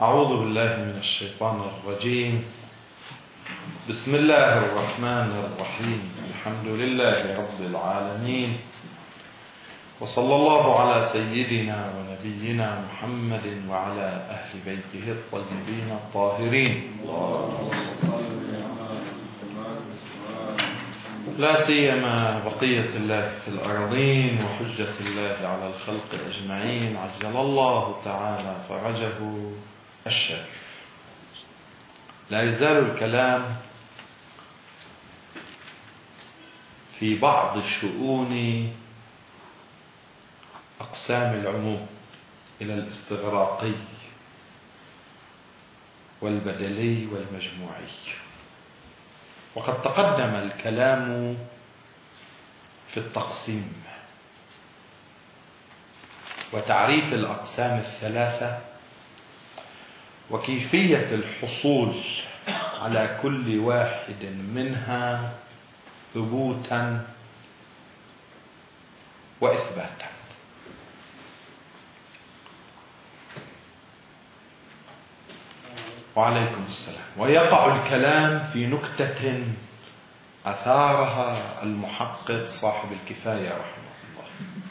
أعوذ بالله من الشيطان الرجيم. بسم الله الرحمن الرحيم. الحمد لله رب العالمين، وصلى الله على سيدنا ونبينا محمد وعلى أهل بيته الطيبين الطاهرين، لا سيما بقية الله في الأرضين وحجة الله على الخلق أجمعين، عجل الله تعالى فرجه الشريف. لا يزال الكلام في بعض شؤون أقسام العموم إلى الاستغراقي والبدلي والمجموعي، وقد تقدم الكلام في التقسيم وتعريف الأقسام الثلاثة وكيفية الحصول على كل واحد منها ثبوتا وإثباتا. وعليكم السلام. ويقع الكلام في نكتة أثارها المحقق صاحب الكفاية رحمه الله،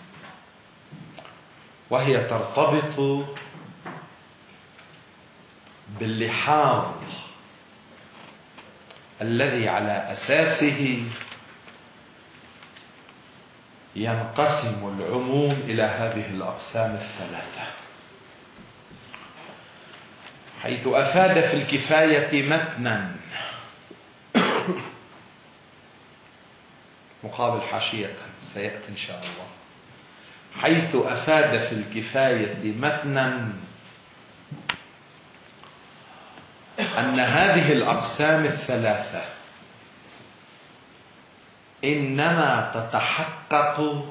وهي ترتبط باللحاظ الذي على أساسه ينقسم العموم إلى هذه الأقسام الثلاثة، حيث أفاد في الكفاية متنا مقابل حاشية سيأتي إن شاء الله، حيث أفاد في الكفاية متنا أن هذه الأقسام الثلاثة إنما تتحقق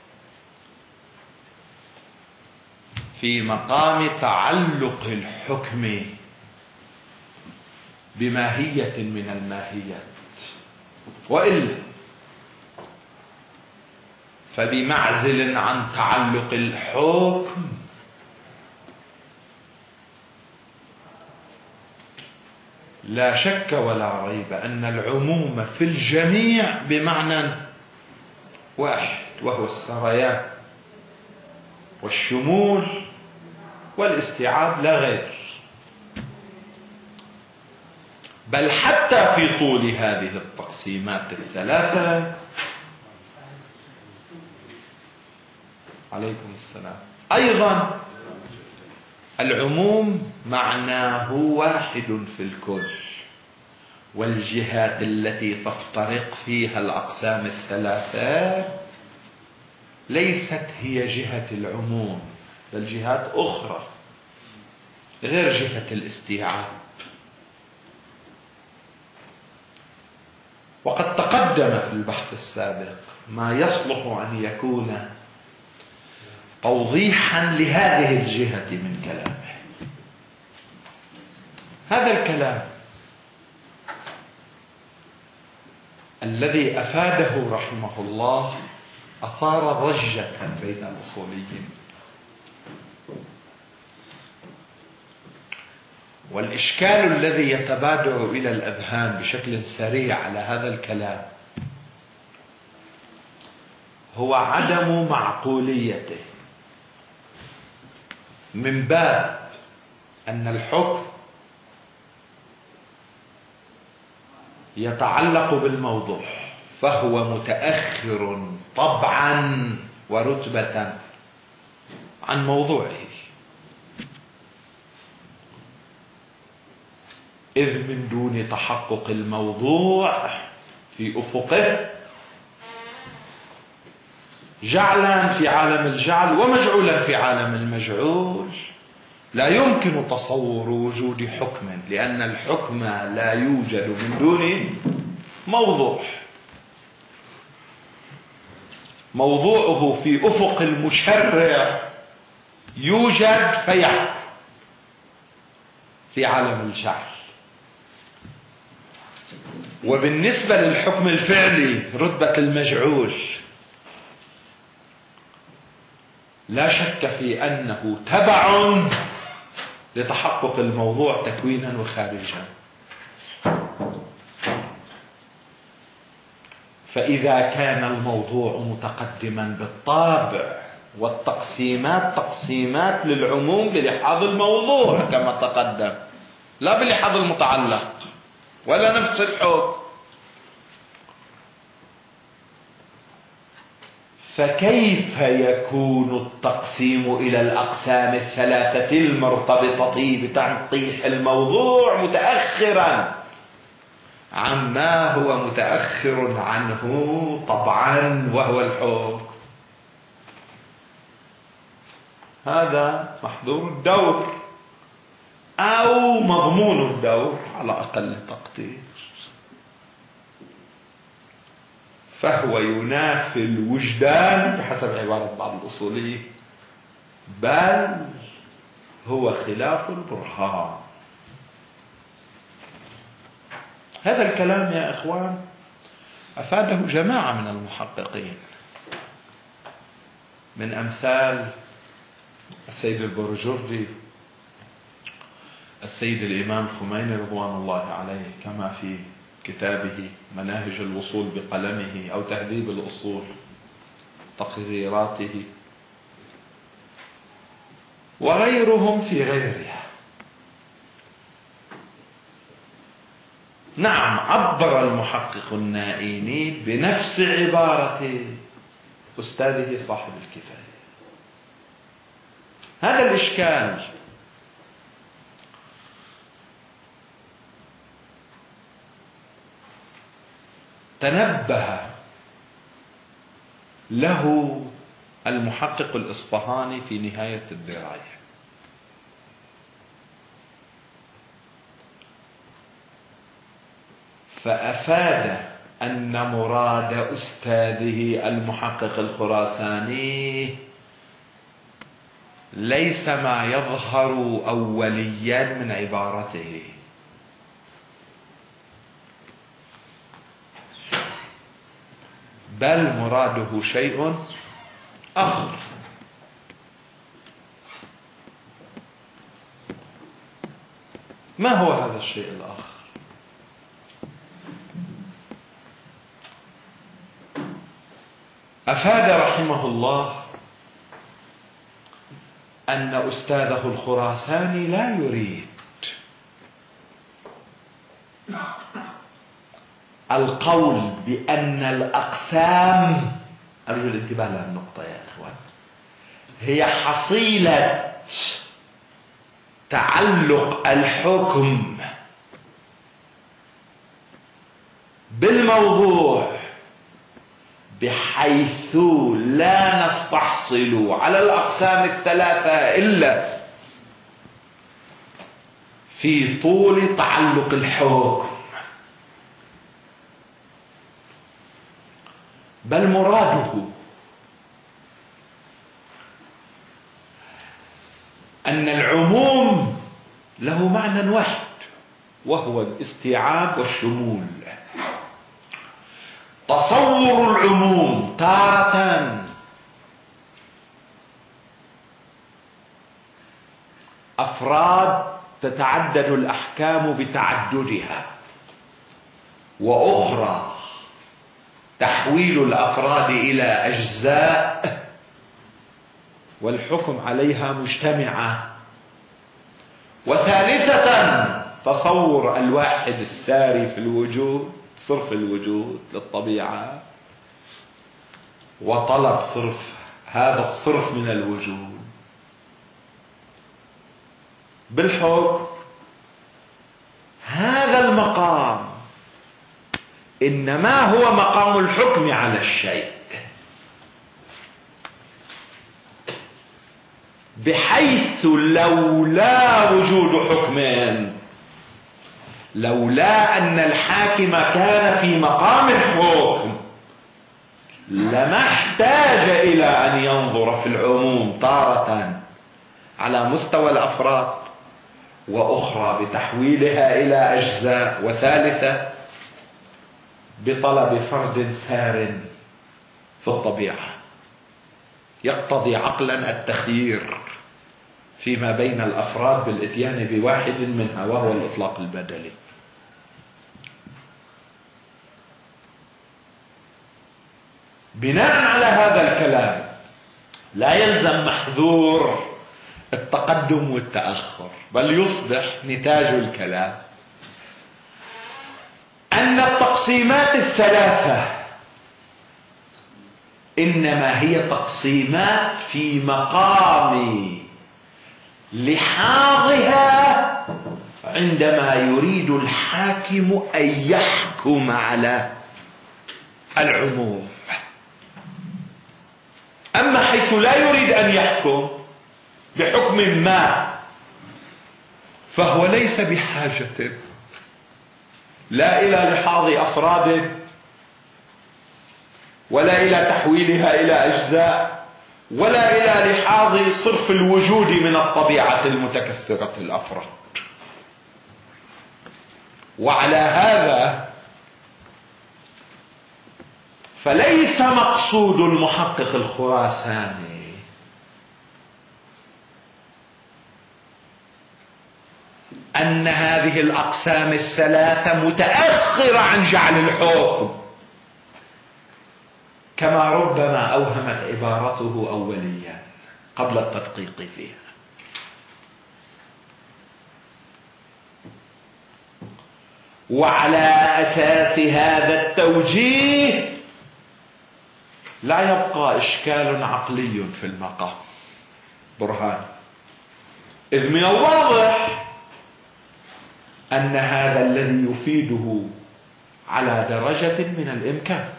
في مقام تعلق الحكم بماهية من الماهيات، وإلا فبمعزل عن تعلق الحكم لا شك ولا ريب أن العموم في الجميع بمعنى واحد، وهو السريان والشمول والاستيعاب لا غير. بل حتى في طول هذه التقسيمات الثلاثة، عليكم السلام، أيضا العموم معناه واحد في الكل، والجهات التي تفترق فيها الأقسام الثلاثة ليست هي جهة العموم، بل جهات أخرى غير جهة الاستيعاب. وقد تقدم في البحث السابق ما يصلح أن يكون توضيحا لهذه الجهة من كلامه. هذا الكلام الذي أفاده رحمه الله أثار ضجة بين الأصوليين، والإشكال الذي يتبادر إلى الأذهان بشكل سريع على هذا الكلام هو عدم معقوليته، من باب أن الحكم يتعلق بالموضوع، فهو متأخر طبعا ورتبة عن موضوعه، إذ من دون تحقق الموضوع في أفقه جعلا في عالم الجعل ومجعولا في عالم المجعول لا يمكن تصور وجود حكم، لأن الحكم لا يوجد من دون موضوع، موضوعه في أفق المشرع يوجد فيحكم في عالم الجعل. وبالنسبة للحكم الفعلي رتبة المجعول لا شك في أنه تبع لتحقق الموضوع تكوينا وخارجا. فإذا كان الموضوع متقدما بالطابع والتقسيمات تقسيمات للعموم بلحاظ الموضوع كما تقدم، لا بلحاظ المتعلق ولا نفس الحكم، فكيف يكون التقسيم إلى الأقسام الثلاثة المرتبطة بتنقيح الموضوع متأخرا عما هو متأخر عنه طبعا وهو الحكم؟ هذا محظور الدور أو مضمون الدور على أقل تقدير. فهو ينافي الوجدان بحسب عبارة بعض الأصوليين، بل هو خلاف البرهان. هذا الكلام يا إخوان أفاده جماعة من المحققين، من أمثال السيد البرجردي، السيد الإمام خميني رضوان الله عليه، كما في كتابه مناهج الوصول بقلمه أو تهذيب الأصول تقريراته، وغيرهم في غيرها. نعم، عبر المحقق النائيني بنفس عبارة أستاذه صاحب الكفاية. هذا الإشكال تنبه له المحقق الإصفهاني في نهاية الدراية، فأفاد أن مراد أستاذه المحقق الخراساني ليس ما يظهر أوليا من عبارته، بل مراده شيء آخر. ما هو هذا الشيء الآخر؟ أفاد رحمه الله أن أستاذه الخراساني لا يريد القول بأن الأقسام، أرجو الانتباه للنقطة يا إخوان، هي حصيلة تعلق الحكم بالموضوع، بحيث لا نستحصل على الأقسام الثلاثة إلا في طول تعلق الحكم، بل مراده أن العموم له معنى واحد، وهو الاستيعاب والشمول. تصور العموم تارة أفراد تتعدد الأحكام بتعددها، وأخرى تحويل الأفراد إلى أجزاء والحكم عليها مجتمعة، وثالثة تصور الواحد الساري في الوجود، صرف الوجود للطبيعة، وطلب صرف هذا الصرف من الوجود بالحكم. هذا المقام إنما هو مقام الحكم على الشيء، بحيث لولا وجود حكمين، لولا أن الحاكم كان في مقام الحكم، لما احتاج إلى أن ينظر في العموم تارة على مستوى الأفراد، وأخرى بتحويلها إلى أجزاء، وثالثة بطلب فرد سار في الطبيعة يقتضي عقلا التخيير فيما بين الأفراد بالإتيان بواحد منها وهو الإطلاق البدلي. بناء على هذا الكلام لا يلزم محذور التقدم والتأخر، بل يصبح نتاج الكلام أن التقسيمات الثلاثة إنما هي تقسيمات في مقام لحاظها عندما يريد الحاكم أن يحكم على العموم. أما حيث لا يريد أن يحكم بحكم ما فهو ليس بحاجة لا إلى لحاظ أفراد ولا إلى تحويلها إلى أجزاء ولا إلى لحاظ صرف الوجود من الطبيعة المتكثرة الأفراد. وعلى هذا فليس مقصود المحقق الخراساني أن هذه الأقسام الثلاثة متأخرة عن جعل الحكم كما ربما أوهمت عبارته أوليا قبل التدقيق فيها. وعلى أساس هذا التوجيه لا يبقى إشكال عقلي في المقام برهان، إذ من الواضح أن هذا الذي يفيده على درجة من الإمكان.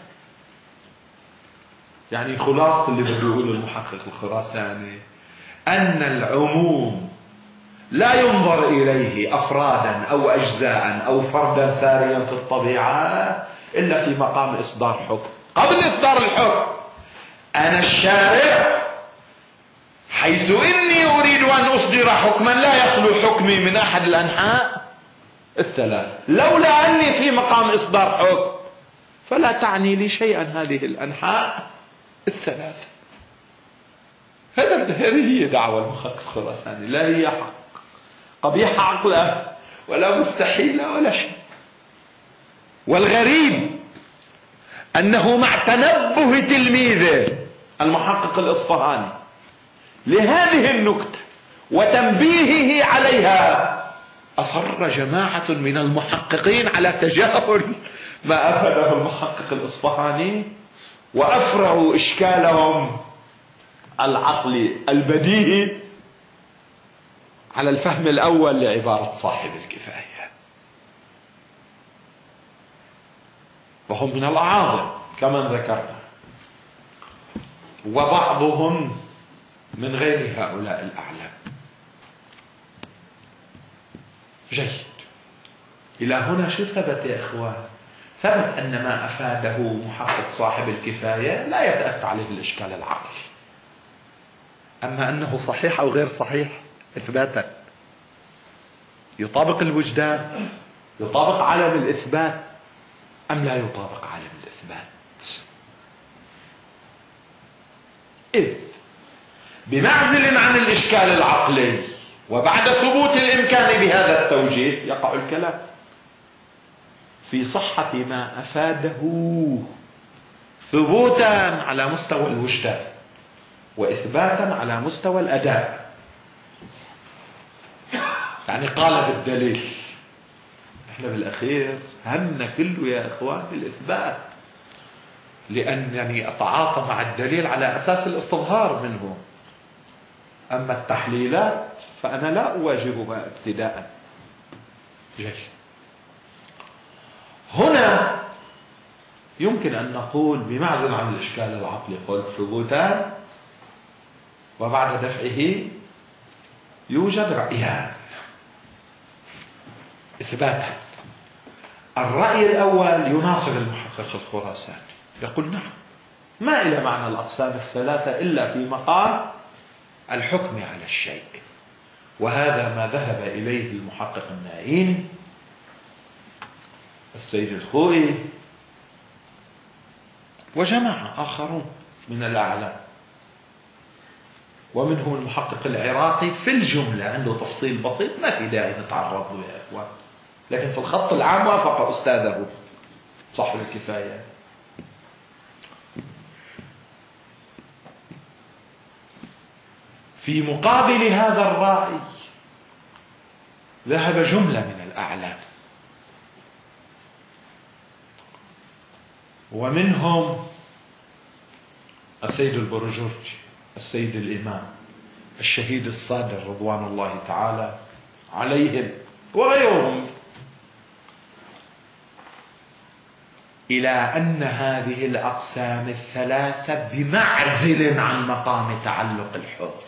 يعني خلاصة اللي بده يقوله المحقق الخراساني أن العموم لا ينظر إليه أفرادا أو أجزاء أو فردا ساريا في الطبيعة إلا في مقام إصدار حكم. قبل إصدار الحكم أنا الشارع حيث إني أريد أن أصدر حكما لا يخلو حكمي من أحد الأنحاء الثلاث، لولا أني في مقام إصدار حكم فلا تعني لي شيئا هذه الأنحاء الثلاثة. هذه هي دعوة المحقق الخراساني، لا هي حق قبيحة عقلا ولا مستحيلة ولا شيء. والغريب أنه مع تنبه تلميذه المحقق الإصفهاني لهذه النكتة وتنبيهه عليها أصر جماعة من المحققين على تجاهل ما أفاده المحقق الإصفهاني وأفرعوا إشكالهم العقلي البديهي على الفهم الأول لعبارة صاحب الكفاية، وهم من الأعاظم كما ذكرنا، وبعضهم من غير هؤلاء الأعلام. جيد. إلى هنا شو ثبت يا إخوان؟ ثبت أن ما أفاده محقق صاحب الكفاية لا يتأتى عليه الإشكال العقلي. أما أنه صحيح أو غير صحيح إثباتا يطابق الوجدان، يطابق عالم الإثبات أم لا يطابق عالم الإثبات؟ إذ بمعزل عن الإشكال العقلي وبعد ثبوت الإمكان بهذا التوجيه يقع الكلام في صحة ما أفاده ثبوتا على مستوى الوجدان وإثباتا على مستوى الأداء. يعني قال بالدليل. احنا بالأخير همنا كله يا إخوان بالإثبات، لأنني أتعاطى مع الدليل على أساس الاستظهار منه. أما التحليلات فأنا لا أواجهها ابتداء. جيد. هنا يمكن أن نقول بمعزل عن الإشكال العقلي قلت ثبوتان وبعد دفعه يوجد رأيان إثباتا. الرأي الأول يناصر المحقق الخراساني، يقول نعم ما إلى معنى الأقسام الثلاثة إلا في مقام الحكم على الشيء، وهذا ما ذهب إليه المحقق النائين السيد الخوئي وجماعة آخرون من الأعلام. ومنهم المحقق العراقي في الجملة عنده تفصيل بسيط ما في داعي نتعرض له يا إخوان، لكن في الخط العام وافق أستاذه صاحب الكفاية. في مقابل هذا الرأي ذهب جملة من الأعلام، ومنهم السيد البرجرجي، السيد الإمام، الشهيد الصادر رضوان الله تعالى عليهم وغيرهم، إلى أن هذه الأقسام الثلاثة بمعزل عن مقام تعلق الحكم،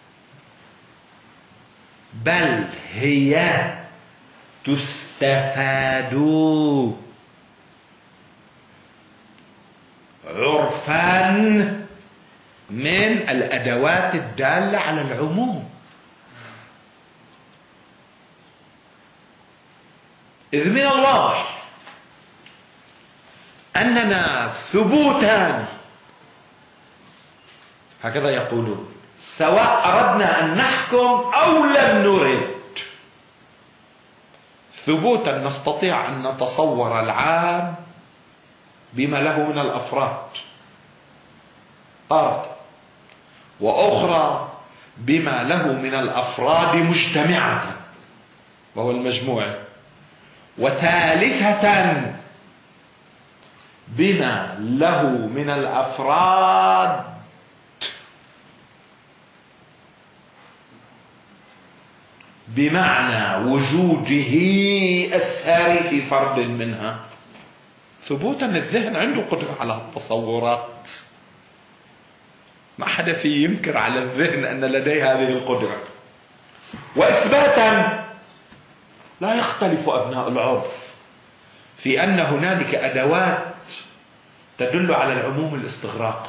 بل هي تستفاد عرفا من الأدوات الدالة على العموم. إذ من الواضح أننا ثبوتا، هكذا يقولون، سواء أردنا أن نحكم أو لم نرد، ثبوتا نستطيع أن نتصور العام بما له من الأفراد أرد، وأخرى بما له من الأفراد مجتمعة وهو المجموعة، وثالثة بما له من الأفراد بمعنى وجوده الساري في فرد منها. ثبوتا الذهن عنده قدرة على التصورات، ما حدا في ينكر على الذهن أن لديه هذه القدرة. وإثباتا لا يختلف أبناء العرف في أن هنالك أدوات تدل على العموم الاستغراقي،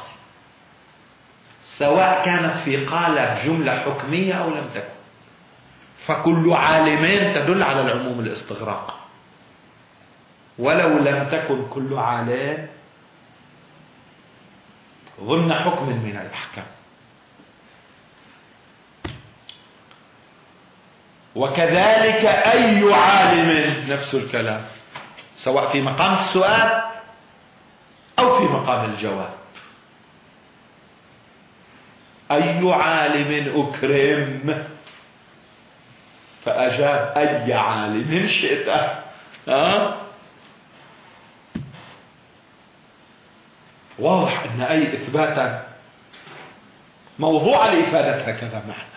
سواء كانت في قالب جملة حكمية أو لم تكن، فكل عالم تدل على العموم الاستغراقي، ولو لم تكن كل عالم ضمن حكم من الأحكام. وكذلك أي عالم نفس الكلام، سواء في مقام السؤال أو في مقام الجواب. أي عالم أكرم فأجاب أي عالم شئت. واضح أن أي إثباتا موضوع لإفادة هكذا معنى.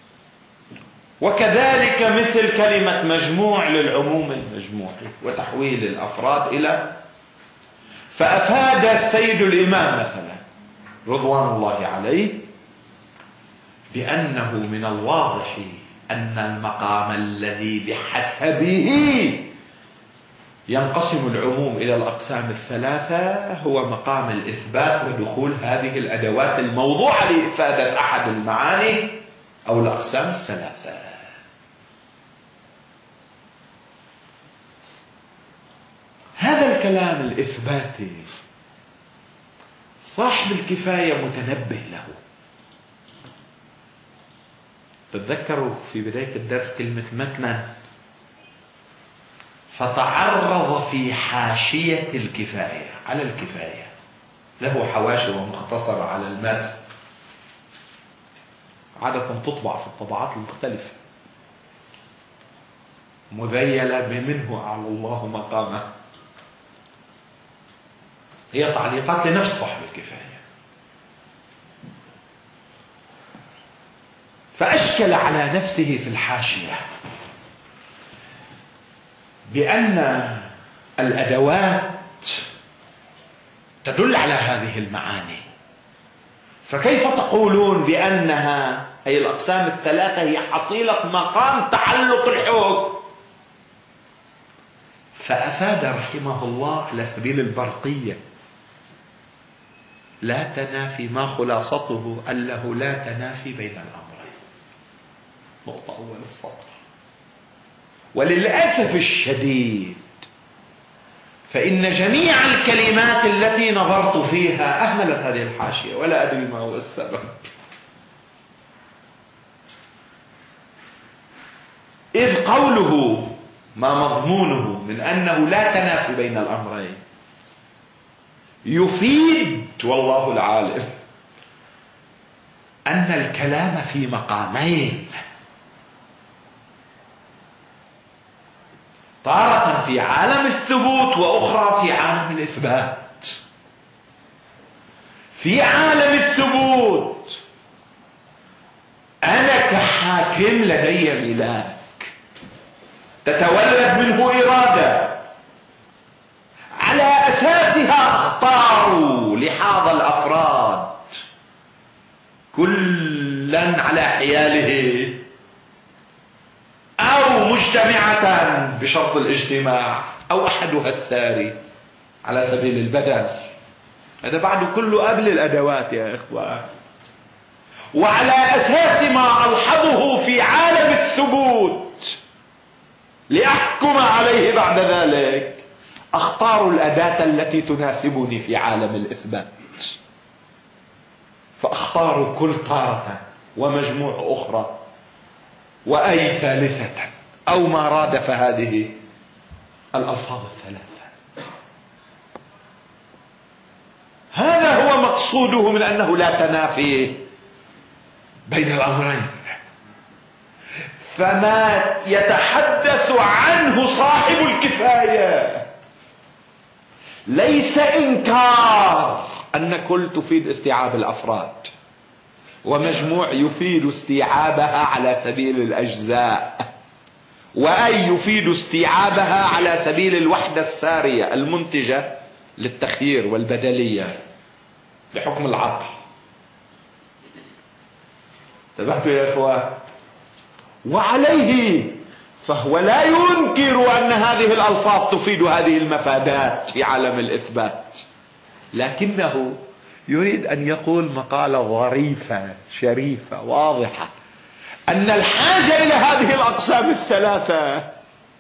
وكذلك مثل كلمة مجموع للعموم المجموعي وتحويل الأفراد إلى، فأفاد السيد الإمام مثلا رضوان الله عليه بأنه من الواضح أن المقام الذي بحسبه ينقسم العموم إلى الأقسام الثلاثة هو مقام الإثبات ودخول هذه الأدوات الموضوعة لإفادة أحد المعاني أو الأقسام الثلاثة. هذا الكلام الإثباتي صاحب الكفاية متنبه له. تتذكروا في بداية الدرس كلمة متنا، فتعرض في حاشية الكفاية على الكفاية، له حواشي ومختصرة على المتن عادة تطبع في الطبعات المختلفة مذيلة بمنه أعلى الله مقامه، هي تعليقات لنفس صاحب الكفاية. فأشكل على نفسه في الحاشية بأن الأدوات تدل على هذه المعاني، فكيف تقولون بأنها أي الأقسام الثلاثة هي حصيلة مقام تعلق الحكم؟ فأفاد رحمه الله على سبيل البرقية لا تنافي، ما خلاصته أنه لا تنافي بين الأمرين، نقطة أول السطر. وللأسف الشديد فإن جميع الكلمات التي نظرت فيها أهملت هذه الحاشية، ولا أدري ما هو السبب. إذ قوله ما مضمونه من أنه لا تنافي بين الأمرين يفيد والله العالم أن الكلام في مقامين، تارة في عالم الثبوت وأخرى في عالم الإثبات. في عالم الثبوت أنا كحاكم لدي ملاك تتولد منه إرادة، على أساسها أختار لحاظ الأفراد كلا على حياله أو مجتمعة بشرط الاجتماع أو أحدها الساري على سبيل البدل. هذا بعد كله قبل الأدوات يا إخوان. وعلى أساس ما ألحظه في عالم الثبوت لأحكم عليه بعد ذلك أختار الأداة التي تناسبني في عالم الإثبات، فأختار كل تارة ومجموع أخرى وأي ثالثة أو ما رادف هذه الألفاظ الثلاثة. هذا هو مقصوده من أنه لا تنافي بين الأمرين. فما يتحدث عنه صاحب الكفاية ليس إنكار أن كل تفيد استيعاب الأفراد ومجموع يفيد استيعابها على سبيل الأجزاء، وأي يفيد استيعابها على سبيل الوحدة السارية المنتجة للتخيير والبدلية بحكم العقل. انتبهتوا يا إخوان؟ وعليه فهو لا ينكر أن هذه الألفاظ تفيد هذه المفادات في عالم الإثبات، لكنه يريد أن يقول مقالة ظريفة شريفة واضحة أن الحاجة إلى هذه الأقسام الثلاثة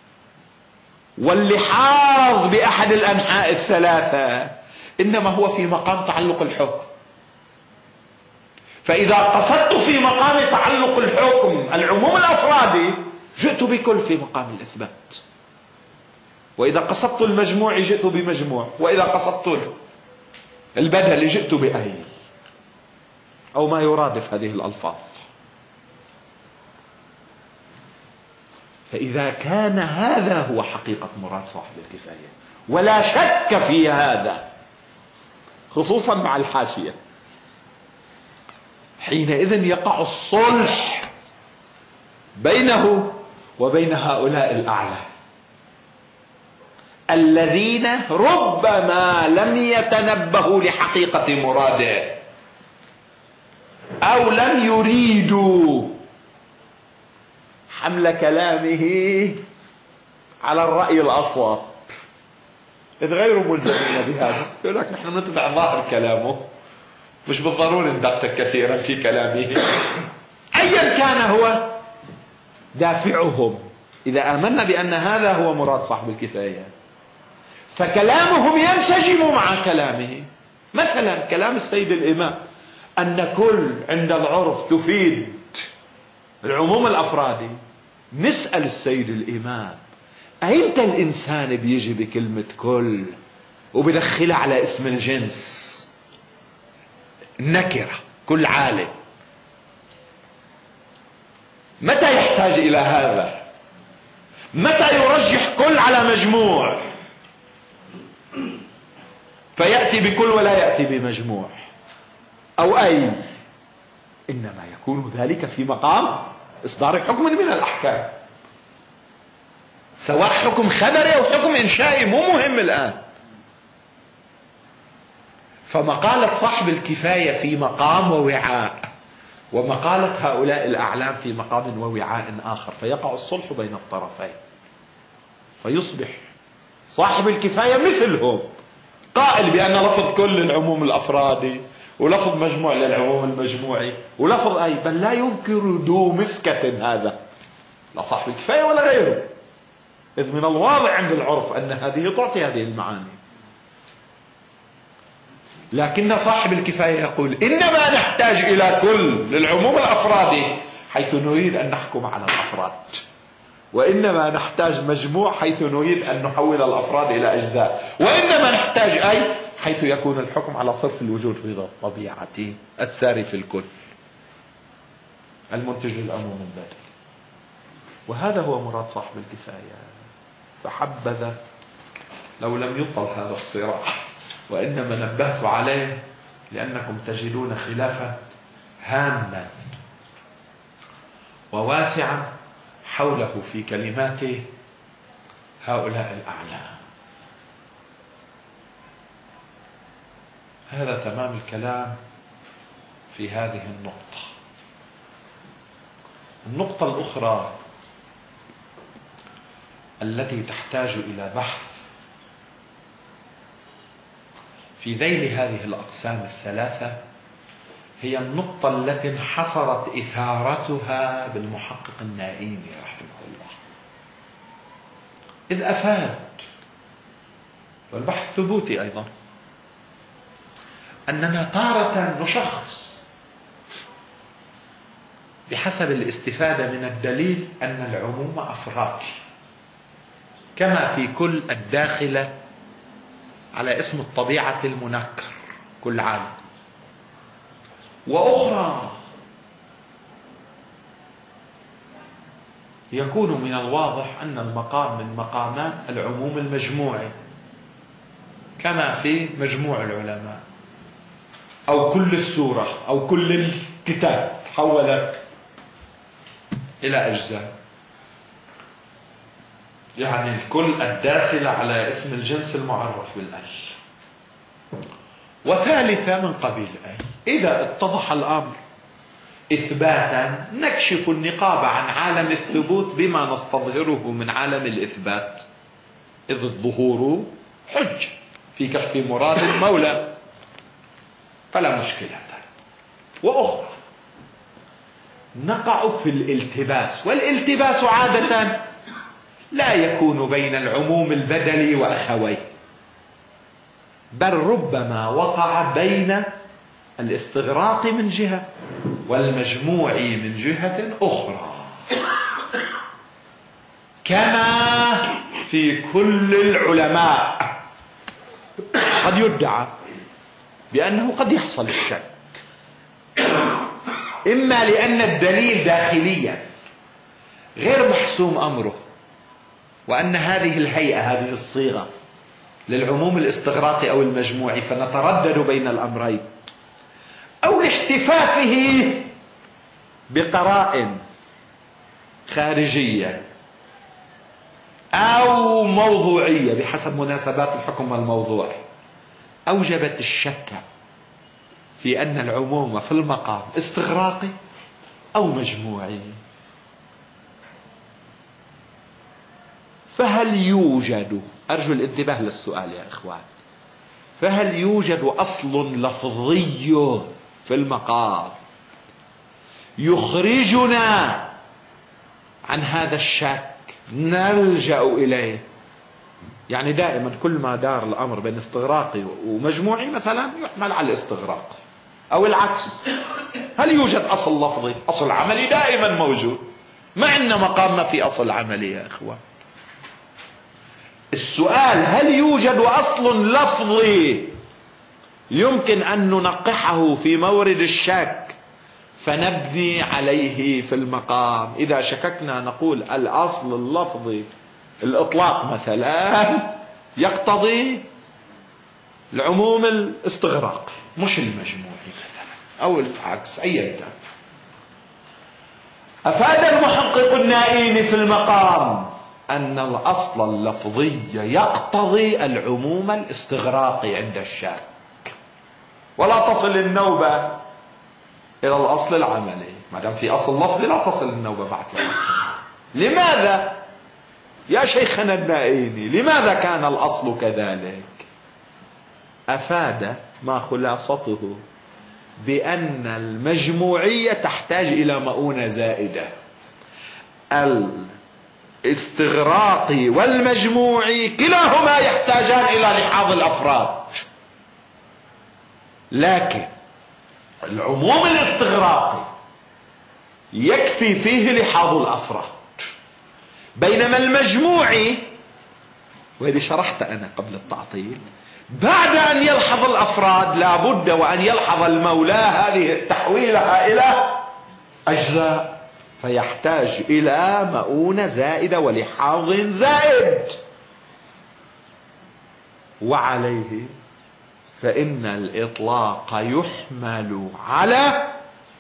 واللحاظ بأحد الأنحاء الثلاثة إنما هو في مقام تعلق الحكم. فإذا قصدت في مقام تعلق الحكم العموم الأفرادي جئت بكل في مقام الإثبات، وإذا قصدت المجموع جئت بمجموع، وإذا قصدت البدل جئت بأي أو ما يرادف هذه الألفاظ. فإذا كان هذا هو حقيقة مراد صاحب الكفاية ولا شك في هذا خصوصا مع الحاشية، حينئذ يقع الصلح بينه وبين هؤلاء الأعلى الذين ربما لم يتنبهوا لحقيقة مراده أو لم يريدوا حمل كلامه على الرأي الأصوب، إذ غير ملزمين بهذا. يقول لك نحن نتبع ظاهر كلامه، مش بالضروري ندقق كثيرا في كلامه أيا كان هو دافعهم. إذا آمنا بأن هذا هو مراد صاحب الكفاية فكلامهم ينسجم مع كلامه. مثلا كلام السيد الإمام أن كل عند العرف تفيد العموم الأفرادي. نسأل السيد الإمام أيمتى الإنسان بيجي بكلمة كل وبدخلها على اسم الجنس نكرة كل عالم؟ متى يحتاج إلى هذا؟ متى يرجح كل على مجموع فيأتي بكل ولا يأتي بمجموع أو أي؟ إنما يكون ذلك في مقام إصدار حكم من الأحكام، سواء حكم خبري أو حكم إنشائي، مو مهم الآن. فمقالة صاحب الكفاية في مقام ووعاء، ومقالة هؤلاء الأعلام في مقام ووعاء آخر، فيقع الصلح بين الطرفين، فيصبح صاحب الكفاية مثلهم قائل بأن لفظ كل العموم الأفرادي ولفظ مجموع للعموم المجموعي ولفظ أي، بل لا ينكر ذو مسكة هذا لا صاحب الكفاية ولا غيره، إذ من الواضح عند العرف أن هذه تعطي هذه المعاني. لكن صاحب الكفاية يقول إنما نحتاج إلى كل للعموم الأفرادي حيث نريد أن نحكم على الأفراد وإنما نحتاج مجموع حيث نريد أن نحول الأفراد إلى أجزاء، وإنما نحتاج أي حيث يكون الحكم على صرف الوجود رضا الطبيعة الساري في الكل المنتج للعموم البديهي. وهذا هو مراد صاحب الكفاية. فحبذا لو لم يطل هذا الصراع، وإنما نبهت عليه لأنكم تجدون خلافا هاما وواسعا حوله في كلمات هؤلاء الأعلام. هذا تمام الكلام في هذه النقطة. النقطة الأخرى التي تحتاج إلى بحث في ذيل هذه الأقسام الثلاثة هي النقطة التي انحصرت إثارتها بالمحقق النائيني رحمه الله، إذ أفاد، والبحث ثبوتي أيضا، أننا تارة نشخص بحسب الاستفادة من الدليل أن العموم أفراد كما في كل الداخلة على اسم الطبيعة المنكر كل عالم، وأخرى يكون من الواضح أن المقام من مقامات العموم المجموعي كما في مجموع العلماء، أو كل السورة أو كل الكتاب تحولت إلى أجزاء، يعني الكل الداخل على اسم الجنس المعرف بالأل. وثالثا من قبيل إذا اتضح الأمر إثباتا نكشف النقاب عن عالم الثبوت بما نستظهره من عالم الإثبات، إذ الظهور حج في كشف مراد المولى فلا مشكلة. وأخرى نقع في الالتباس، والالتباس عادة لا يكون بين العموم البدلي وأخويه، بل ربما وقع بين الاستغراق من جهة والمجموع من جهة أخرى، كما في كل العلماء. قد يدعى بأنه قد يحصل الشك، إما لأن الدليل داخليا غير محسوم أمره، وأن هذه الهيئة هذه الصيغة للعموم الاستغراقي أو المجموعي فنتردد بين الأمرين، أو لاحتفافه بقرائن خارجية أو موضوعية بحسب مناسبات الحكم والموضوع أوجبت الشك في أن العموم في المقام استغراقي أو مجموعي. فهل يوجد، أرجو الانتباه للسؤال يا إخوان، فهل يوجد أصل لفظي في المقام يخرجنا عن هذا الشك نلجأ إليه؟ يعني دائما كل ما دار الأمر بين استغراقي ومجموعي مثلا يحمل على الاستغراق، أو العكس. هل يوجد أصل لفظي؟ أصل عملي دائما موجود، ما عندنا مقام ما في أصل عملي يا إخوان. السؤال هل يوجد أصل لفظي يمكن أن ننقحه في مورد الشك فنبني عليه في المقام؟ إذا شككنا نقول الأصل اللفظي الإطلاق مثلا يقتضي العموم الاستغراقي مش المجموعي مثلا، أو العكس أي كان. أفاد المحقق النائين في المقام أن الأصل اللفظي يقتضي العموم الاستغراقي عند الشك، ولا تصل النوبة إلى الأصل العملي. ما دام في أصل لفظي لا تصل النوبة بعد الأصل. لماذا يا شيخنا النائيني؟ لماذا كان الأصل كذلك؟ أفاد ما خلاصته بأن المجموعية تحتاج إلى مؤونة زائدة. الاستغراقي والمجموعي كلاهما يحتاجان إلى لحاظ الأفراد، لكن العموم الاستغراقي يكفي فيه لحاظ الأفراد بينما المجموعي، وهذه شرحت أنا قبل التعطيل، بعد أن يلحظ الأفراد لابد وأن يلحظ المولى هذه تحويلها إلى أجزاء، فيحتاج إلى مؤونة زائدة ولحاظ زائد. وعليه فإن الإطلاق يحمل على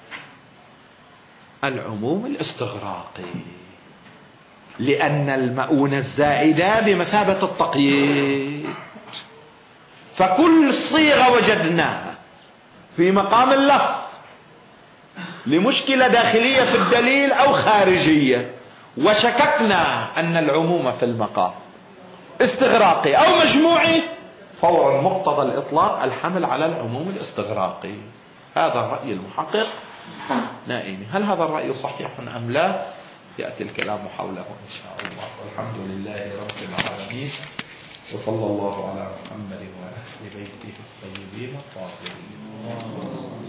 العموم الاستغراقي، لأن المؤونة الزائدة بمثابة التقييد، فكل صيغة وجدناها في مقام اللفظ لمشكلة داخلية في الدليل أو خارجية وشككنا أن العموم في المقام استغراقي أو مجموعي، فورا مقتضى الإطلاق الحمل على العموم الاستغراقي. هذا الرأي المحقق نائمي. هل هذا الرأي صحيح أم لا؟ يأتي الكلام حوله إن شاء الله. والحمد لله رب العالمين، وصلى الله على محمد وأهل بيته الطيبين الطاهرين.